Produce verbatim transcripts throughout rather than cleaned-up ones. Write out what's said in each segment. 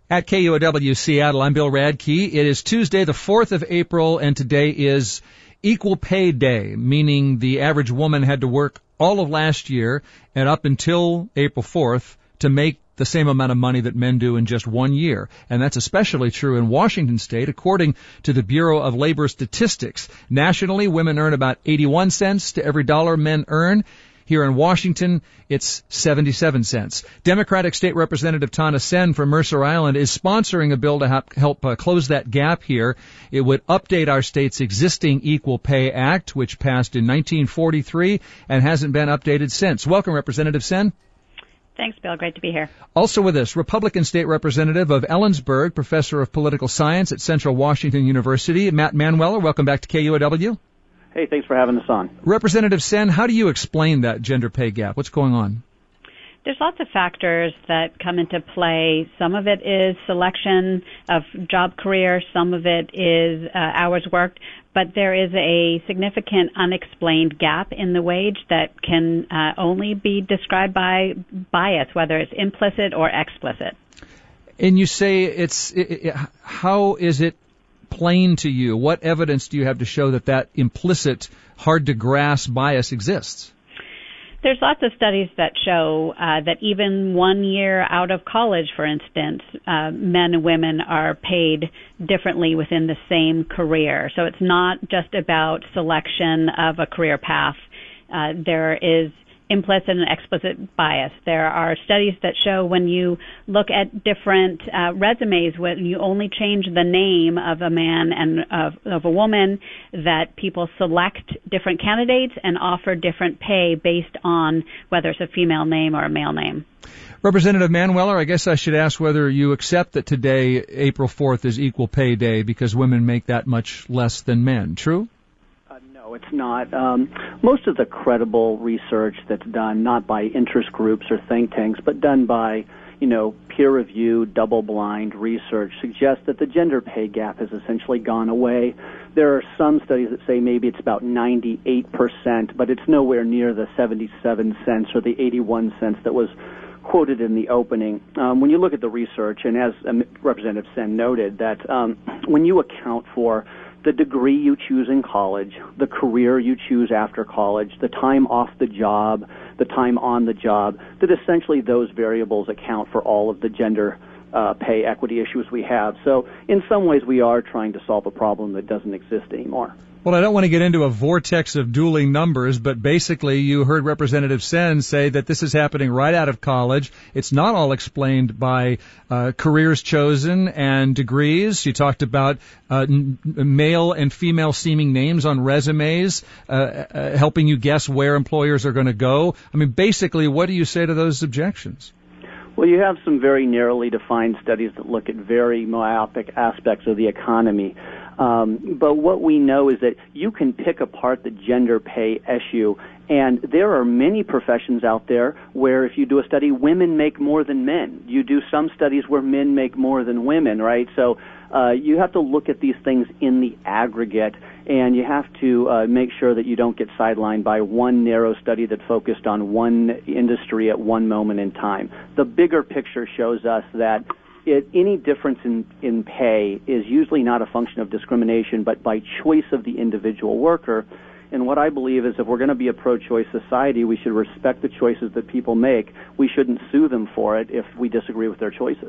At K U O W Seattle, I'm Bill Radke. It is Tuesday, the fourth of April, and today is Equal Pay Day, meaning the average woman had to work all of last year and up until April fourth to make the same amount of money that men do in just one year. And that's especially true in Washington State, according to the Bureau of Labor Statistics. Nationally, women earn about eighty-one cents to every dollar men earn. Here in Washington, it's seventy-seven cents. Democratic State Representative Tana Senn from Mercer Island is sponsoring a bill to help, help uh, close that gap here. It would update our state's existing Equal Pay Act, which passed in nineteen forty-three and hasn't been updated since. Welcome, Representative Senn. Thanks, Bill. Great to be here. Also with us, Republican State Representative of Ellensburg, Professor of Political Science at Central Washington University, Matt Manueller. Welcome back to K U O W. Hey, thanks for having us on. Representative Senn, how do you explain that gender pay gap? What's going on? There's lots of factors that come into play. Some of it is selection of job career. Some of it is uh, hours worked. But there is a significant unexplained gap in the wage that can uh, only be described by bias, whether it's implicit or explicit. And you say it's, it, it, how is it plain to you? What evidence do you have to show that that implicit, hard-to-grasp bias exists? There's lots of studies that show uh, that even one year out of college, for instance, uh, men and women are paid differently within the same career. So it's not just about selection of a career path. Uh, there is implicit and explicit bias. There are studies that show when you look at different uh, resumes, when you only change the name of a man and of, of a woman, that people select different candidates and offer different pay based on whether it's a female name or a male name. Representative Manueller, I guess I should ask whether you accept that today, April fourth, is Equal Pay Day because women make that much less than men. True? No, it's not. Um, most of the credible research that's done, not by interest groups or think tanks, but done by, you know, peer-reviewed, double-blind research, suggests that the gender pay gap has essentially gone away. There are some studies that say maybe it's about ninety-eight percent, but it's nowhere near the seventy-seven cents or the eighty-one cents that was quoted in the opening. Um, when you look at the research, and as um, Representative Senn noted, that um, when you account for the degree you choose in college, the career you choose after college, the time off the job, the time on the job, that essentially those variables account for all of the gender uh, pay equity issues we have. So in some ways we are trying to solve a problem that doesn't exist anymore. Well, I don't want to get into a vortex of dueling numbers, but basically you heard Representative Senn say that this is happening right out of college. It's not all explained by uh, careers chosen and degrees. You talked about uh, n- male and female seeming names on resumes, uh, uh, helping you guess where employers are going to go. I mean, basically, what do you say to those objections? Well, you have some very narrowly defined studies that look at very myopic aspects of the economy. Um, but what we know is that you can pick apart the gender pay issue, and there are many professions out there where if you do a study, women make more than men. You do some studies where men make more than women, right? So uh, you have to look at these things in the aggregate, and you have to uh, make sure that you don't get sidelined by one narrow study that focused on one industry at one moment in time. The bigger picture shows us that It, any difference in, in pay is usually not a function of discrimination, but by choice of the individual worker. And what I believe is if we're going to be a pro-choice society, we should respect the choices that people make. We shouldn't sue them for it if we disagree with their choices.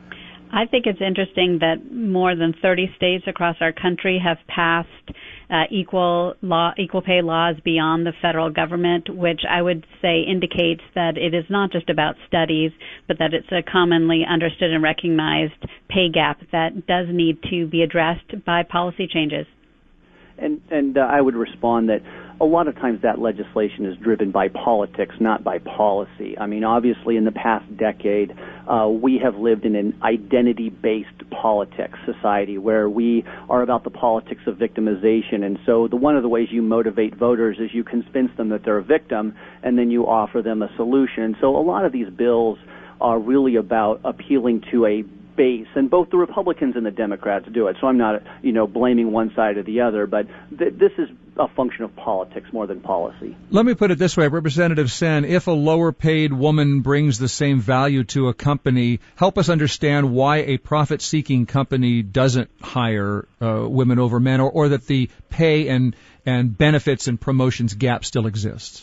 I think it's interesting that more than thirty states across our country have passed uh, equal law, equal pay laws beyond the federal government, which I would say indicates that it is not just about studies, but that it's a commonly understood and recognized pay gap that does need to be addressed by policy changes. And, and uh, I would respond that a lot of times that legislation is driven by politics, not by policy. I mean, obviously, in the past decade, uh, we have lived in an identity-based politics society where we are about the politics of victimization. And so the one of the ways you motivate voters is you convince them that they're a victim, and then you offer them a solution. So a lot of these bills are really about appealing to a base, and both the Republicans and the Democrats do it. So I'm not, you know, blaming one side or the other, but th- this is a function of politics more than policy. Let me put it this way, Representative Sen, if a lower paid woman brings the same value to a company, help us understand why a profit-seeking company doesn't hire uh, women over men, or, or that the pay and, and benefits and promotions gap still exists.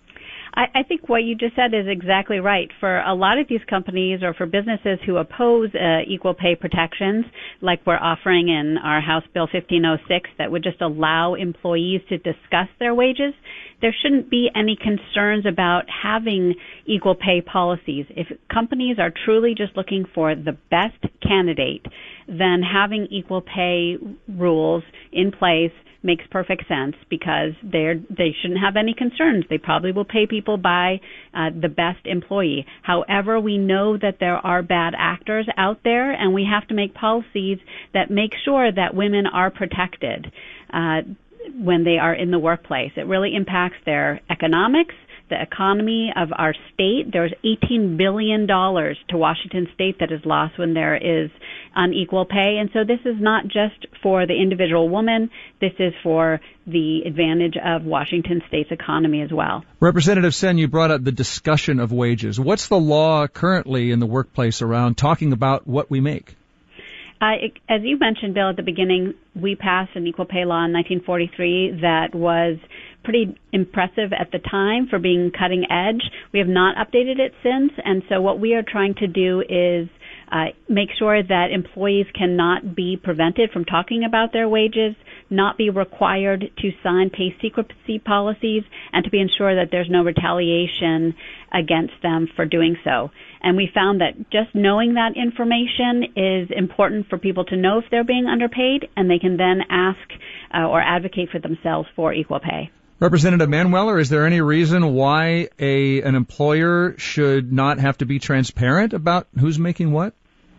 I think what you just said is exactly right. For a lot of these companies or for businesses who oppose uh, equal pay protections, like we're offering in our House Bill fifteen oh six that would just allow employees to discuss their wages, there shouldn't be any concerns about having equal pay policies. If companies are truly just looking for the best candidate, then having equal pay rules in place makes perfect sense, because they're, they shouldn't have any concerns. They probably will pay people by uh, the best employee. However, we know that there are bad actors out there, and we have to make policies that make sure that women are protected uh, when they are in the workplace. It really impacts their economics, the economy of our state. There's eighteen billion dollars to Washington State that is lost when there is unequal pay. And so this is not just for the individual woman. This is for the advantage of Washington State's economy as well. Representative Sen, you brought up the discussion of wages. What's the law currently in the workplace around talking about what we make? Uh, it, as you mentioned, Bill, at the beginning, we passed an equal pay law in nineteen forty-three that was pretty impressive at the time for being cutting edge. We have not updated it since, and so what we are trying to do is uh, make sure that employees cannot be prevented from talking about their wages, not be required to sign pay secrecy policies, and to be ensured that there's no retaliation against them for doing so. And we found that just knowing that information is important for people to know if they're being underpaid, and they can then ask uh, or advocate for themselves for equal pay. Representative Manweller, is there any reason why a an employer should not have to be transparent about who's making what?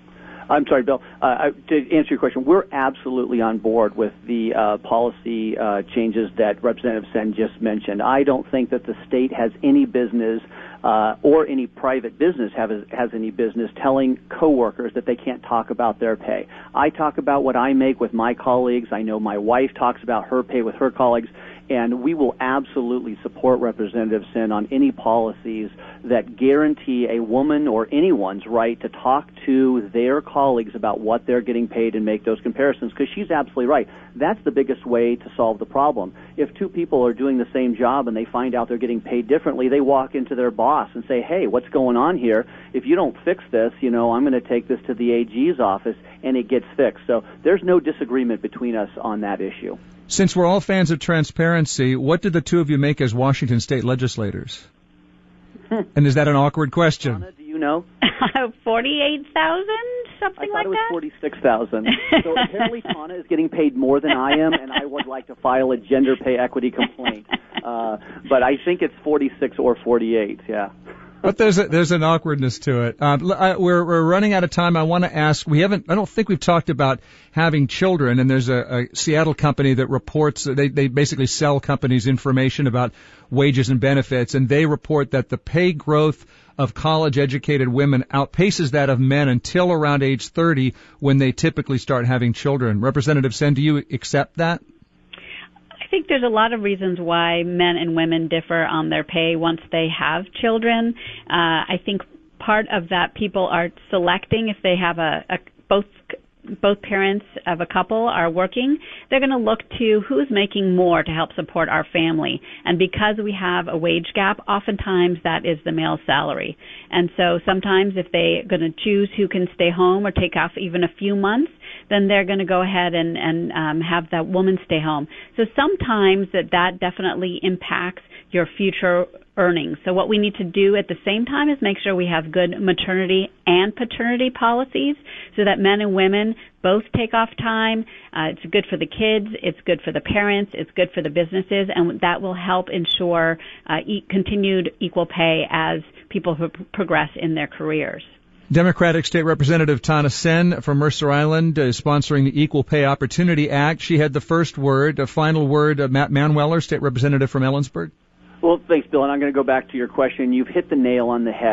I'm sorry, Bill. Uh, to answer your question, we're absolutely on board with the uh, policy uh, changes that Representative Sen just mentioned. I don't think that the state has any business uh, or any private business have, has any business telling coworkers that they can't talk about their pay. I talk about what I make with my colleagues. I know my wife talks about her pay with her colleagues. And we will absolutely support Representative Sen on any policies that guarantee a woman or anyone's right to talk to their colleagues about what they're getting paid and make those comparisons, because she's absolutely right. That's the biggest way to solve the problem. If two people are doing the same job and they find out they're getting paid differently, they walk into their boss and say, hey, what's going on here? If you don't fix this, you know, I'm going to take this to the A G's office, and it gets fixed. So there's no disagreement between us on that issue. Since we're all fans of transparency, what did the two of you make as Washington State legislators? And is that an awkward question? Anna, do you know? forty-eight thousand, something like that? I thought it was forty-six thousand. So apparently Tana is getting paid more than I am, and I would like to file a gender pay equity complaint. Uh, but I think it's forty-six or forty-eight, yeah. But there's a, there's an awkwardness to it. Uh, I, we're we're running out of time. I want to ask. We haven't. I don't think we've talked about having children. And there's a, a Seattle company that reports. They they basically sell companies information about wages and benefits, and they report that the pay growth of college-educated women outpaces that of men until around age thirty, when they typically start having children. Representative Sen, do you accept that? I think there's a lot of reasons why men and women differ on their pay once they have children. Uh, I think part of that, people are selecting if they have a, a both both parents of a couple are working, they're going to look to who's making more to help support our family. And because we have a wage gap, oftentimes that is the male salary. And so sometimes if they're going to choose who can stay home or take off even a few months, then they're going to go ahead and, and um, have that woman stay home. So sometimes that, that definitely impacts your future earnings. So what we need to do at the same time is make sure we have good maternity and paternity policies so that men and women both take off time. Uh, it's good for the kids, it's good for the parents, it's good for the businesses, and that will help ensure uh, e- continued equal pay as people p- progress in their careers. Democratic State Representative Tana Sen from Mercer Island is sponsoring the Equal Pay Opportunity Act. She had the first word, a final word. Uh, Matt Manweller, State Representative from Ellensburg. Well, thanks, Bill, and I'm going to go back to your question. You've hit the nail on the head.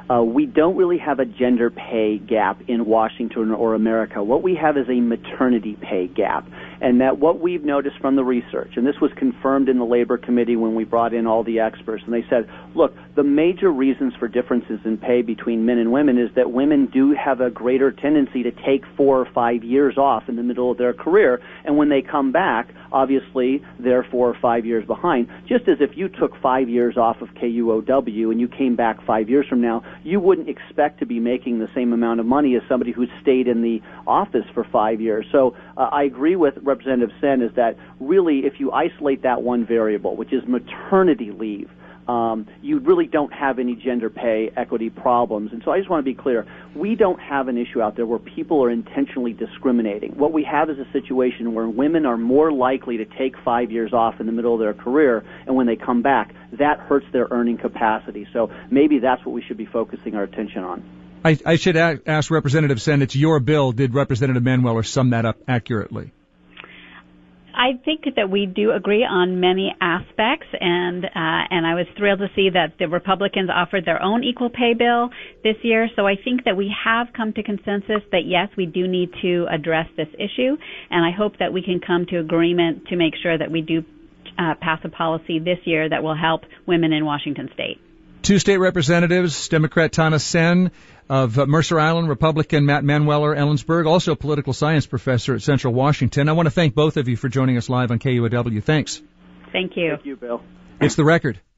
Uh, we don't really have a gender pay gap in Washington or America. What we have is a maternity pay gap. And that what we've noticed from the research, and this was confirmed in the Labor Committee when we brought in all the experts, and they said, look, the major reasons for differences in pay between men and women is that women do have a greater tendency to take four or five years off in the middle of their career, and when they come back, obviously, they're four or five years behind. Just as if you took five years off of K U O W and you came back five years from now, you wouldn't expect to be making the same amount of money as somebody who stayed in the office for five years. So uh, I agree with Representative Sen is that really if you isolate that one variable, which is maternity leave, Um, you really don't have any gender pay equity problems. And so I just want to be clear, we don't have an issue out there where people are intentionally discriminating. What we have is a situation where women are more likely to take five years off in the middle of their career, and when they come back, that hurts their earning capacity. So maybe that's what we should be focusing our attention on. I, I should a- ask Representative Sen, it's your bill. Did Representative Manweller sum that up accurately? I think that we do agree on many aspects, and uh, and I was thrilled to see that the Republicans offered their own equal pay bill this year. So I think that we have come to consensus that, yes, we do need to address this issue, and I hope that we can come to agreement to make sure that we do uh, pass a policy this year that will help women in Washington State. Two state representatives, Democrat Tana Sen of uh, Mercer Island, Republican Matt Manweller, Ellensburg, also a political science professor at Central Washington. I want to thank both of you for joining us live on K U O W. Thanks. Thank you. Thank you, Bill. It's The Record.